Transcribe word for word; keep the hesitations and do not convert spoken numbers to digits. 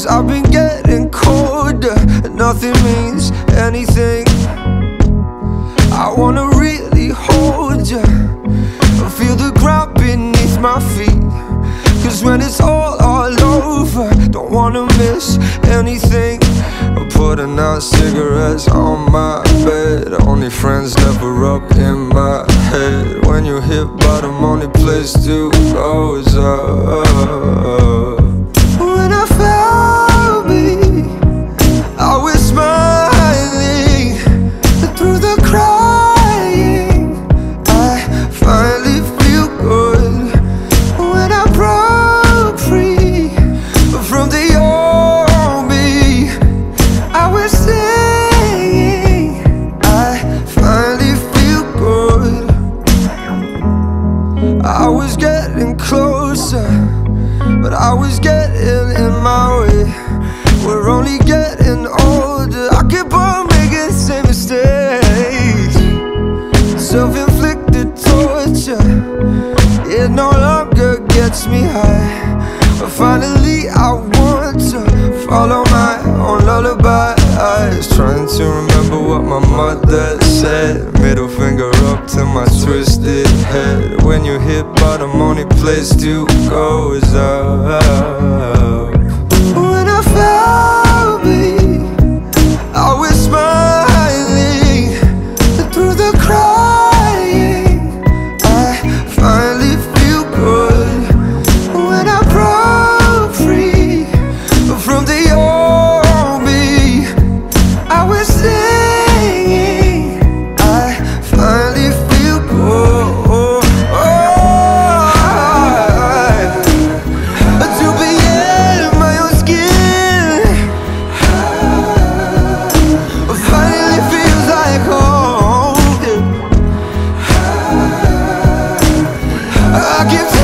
I've been getting colder, and nothing means anything. I wanna really hold you, feel the ground beneath my feet. Cause when it's all, all over, don't wanna miss anything. I'm putting out cigarettes on my bed, only friends never up in my head. When you hit bottom, only place to go is up. When I found me, I was smiling through the crying. I finally feel good. When I broke free from the old me, I was singing. I finally feel good. I was getting closer, but I was getting in my way. We're only getting older, I keep on making the same mistakes. Self-inflicted torture, it no longer gets me high. But finally I want to follow my own lullaby. I was trying to remember what my mother said, middle finger up to my twisted head. When you hit bottom, only place to go is up. When I found me, I was smiling through the crying. I finally feel good. When I broke free from the old me, I was singing. I finally feel good. To be in my own skin finally feels like home. I keep